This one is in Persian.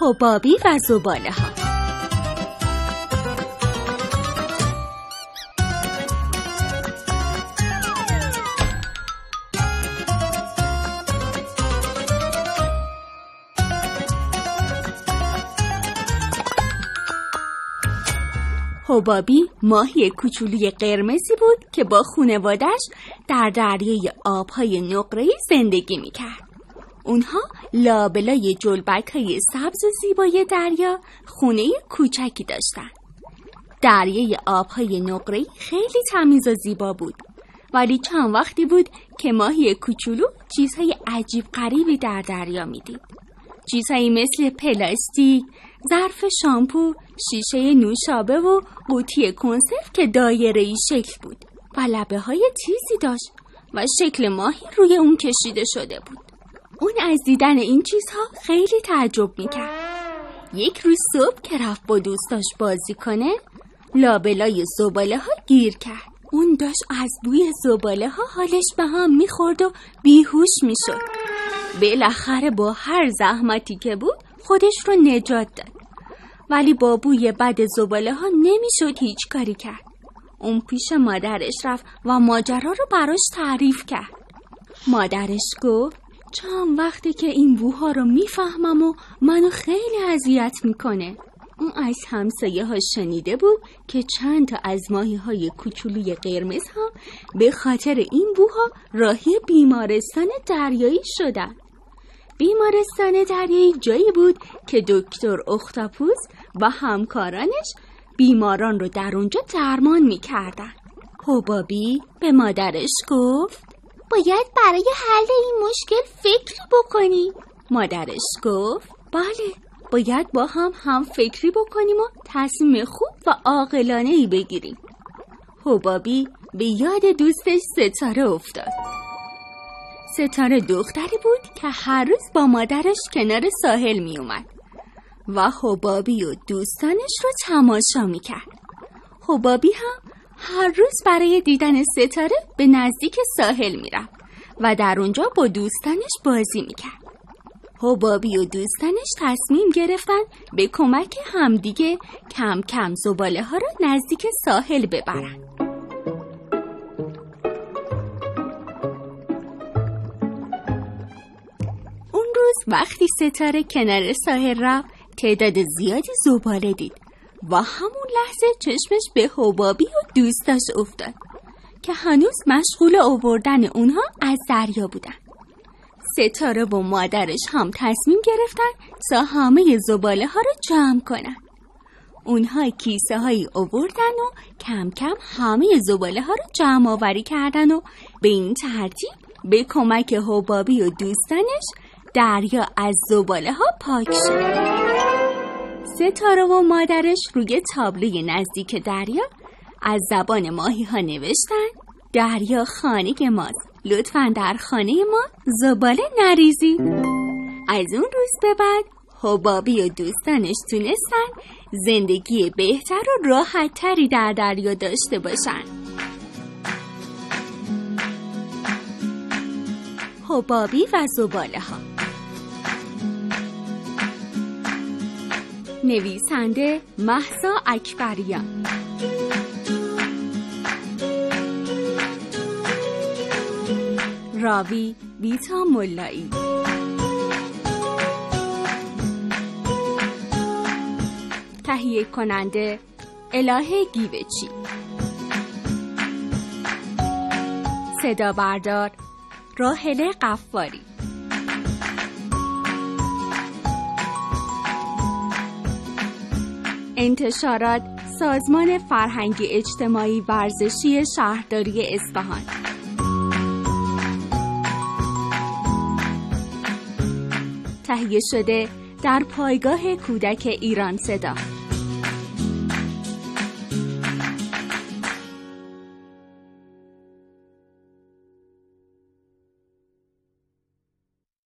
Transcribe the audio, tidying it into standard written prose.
حبابی و زباله‌ها. حبابی ماهی کوچولوی قرمزی بود که با خانواده‌اش در دریای آب‌های نقره‌ای زندگی می‌کرد. اونها لابلای جلبک‌های سبز و زیبای دریا خونه کوچکی داشتن. دریای آب‌های نقره‌ای خیلی تمیز و زیبا بود، ولی چند وقتی بود که ماهی کوچولو چیزهای عجیب غریبی در دریا می‌دید. چیزهایی مثل پلاستیک، ظرف شامپو، شیشه نوشابه و قوطی کنسرو که دایره‌ای شکل بود و لبه‌های تیزی داشت و شکل ماهی روی اون کشیده شده بود. اون از دیدن این چیزها خیلی تعجب میکرد. یک روز صبح که رفت با دوستاش بازی کنه، لابلای زباله ها گیر کرد. اون داشت از بوی زباله ها حالش به هم میخورد و بیهوش میشد. بالاخره با هر زحمتی که بود خودش رو نجات داد، ولی با بوی بد زباله ها نمیشد هیچ کاری کرد. اون پیش مادرش رفت و ماجرا رو براش تعریف کرد. مادرش گفت چند وقتی که این بوها رو میفهمم و منو خیلی اذیت میکنه. اون از همسایه ها شنیده بود که چند تا از ماهی های کوچولوی قرمز ها به خاطر این بوها راهی بیمارستان دریایی شدن. بیمارستان دریایی جایی بود که دکتر اختاپوس و همکارانش بیماران رو در اونجا درمان میکردن. حبابی به مادرش گفت باید برای حل این مشکل فکری بکنیم. مادرش گفت بله، باید با هم فکری بکنیم و تصمیم خوب و عاقلانه‌ای بگیریم. حبابی به یاد دوستش ستاره افتاد. ستاره دختری بود که هر روز با مادرش کنار ساحل می اومد و حبابی و دوستانش رو تماشا می کرد. حبابی هم هر روز برای دیدن ستاره به نزدیک ساحل می رفت و در اونجا با دوستانش بازی می کرد. حبابی و دوستانش تصمیم گرفتن به کمک همدیگه کم کم زباله ها رو نزدیک ساحل ببرن. اون روز وقتی ستاره کنار ساحل رفت تعداد زیادی زباله دید و همون لحظه چشمش به حبابی و دوستاش افتاد که هنوز مشغول آوردن اونها از دریا بودن. ستاره و مادرش هم تصمیم گرفتن تا همه زباله ها رو جمع کنن. اونها کیسه هایی آوردن و کم کم همه زباله ها رو جمع آوری کردن و به این ترتیب به کمک حبابی و دوستانش دریا از زباله ها پاک شد. ستاره و مادرش روی تابلوی نزدیک دریا از زبان ماهی ها نوشتن دریا خانه ماست، لطفاً در خانه ما زباله نریزید. از اون روز به بعد حبابی و دوستانش تونستن زندگی بهتر و راحت تری در دریا داشته باشن. حبابی و زباله ها. نویسنده مهسا اکبریان. راوی ویتا ملایی. تهیه کننده الهه گیوچی. صدا بردار راحله قفاری. انتشارات سازمان فرهنگ اجتماعی ورزشی شهرداری اصفهان. تهیه شده در پایگاه کودک ایران صدا.